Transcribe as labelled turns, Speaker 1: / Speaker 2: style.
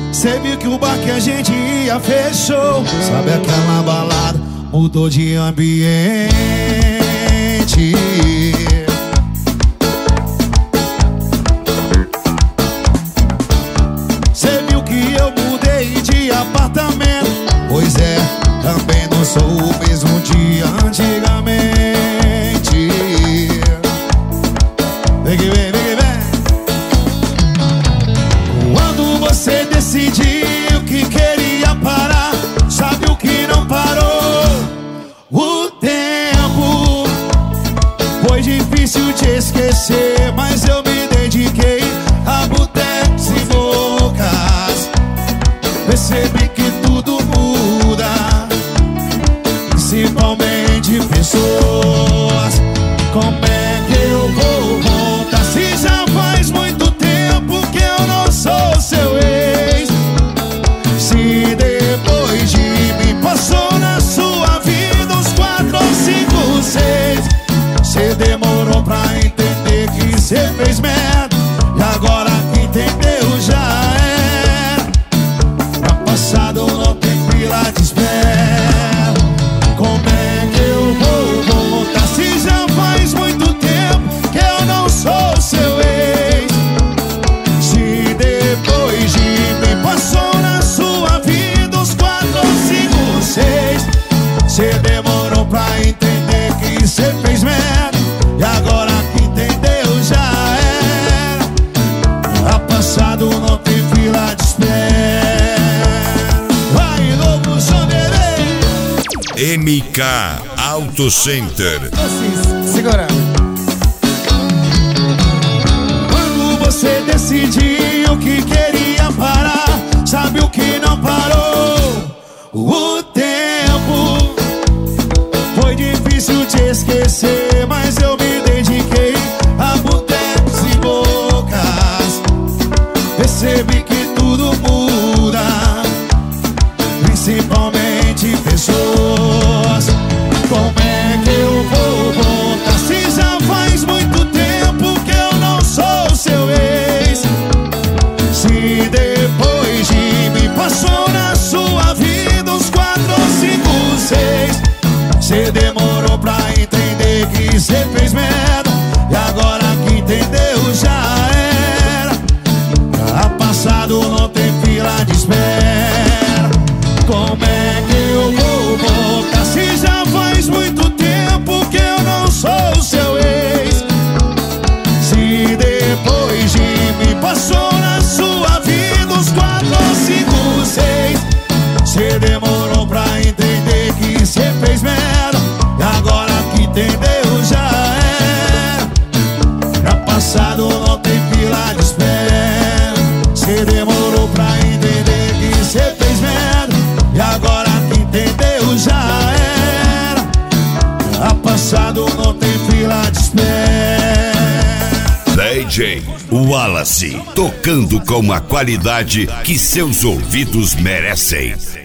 Speaker 1: Cê viu que o bar que a gente ia fechou. Sabe aquela balada, mudou de ambiente. Cê viu que eu mudei de apartamento. Pois é, também não sou o mesmo de antigamente. Vem que vem, vem que vem. Quando você decidiu que queria parar, sabe o que não parou? O tempo. Foi difícil te esquecer, mas eu me dediquei a botecos e bocas. Percebi que tudo muda, principalmente pessoas. Como é que eu vou voltar se já faz muito tempo que eu não sou seu ex? Se depois de mim passou na sua vida uns 4 ou 5, 6. Cê demorou pra entender que cê fez merda, e agora que entendeu já era. Pra passado não tem fila de espera. Como é que eu vou voltar se já faz muito tempo que eu não sou seu ex? Se depois de mim passou na sua vida uns 4 ou 5, 6. Cê demorou pra entender que cê fez merda, e agora que entendeu já era. Pra passado não tem fila de espera. Vai, novo som, bebê.
Speaker 2: MK Auto Center.
Speaker 1: Segura. Quando você decidiu que queria parar, sabe o que não parou? O tempo. Foi difícil te esquecer, mas eu me dediquei a botecos e bocas. Percebi que tudo muda, principalmente pessoas. Como é que eu vou voltar se já faz muito tempo que eu não sou seu ex? Se depois de mim passou na sua vida uns 4 ou 5, 6. Cê demorou pra entender que cê fez merda, e agora que entendeu já era. Pra passado não tem fila de espera. Como é que eu vou voltar se já faz muito tempo que eu não sou seu ex? Se depois de mim passou na sua vida uns 4 ou 5, 6. Cê demorou pra entender que cê fez merda, e agora que entendeu já era. Pra passado não tem fila de espera. Cê demorou pra entender que cê fez merda, e agora que entendeu já era. Pra passado não tem fila de espera.
Speaker 2: DJ Wallace, tocando com a qualidade que seus ouvidos merecem.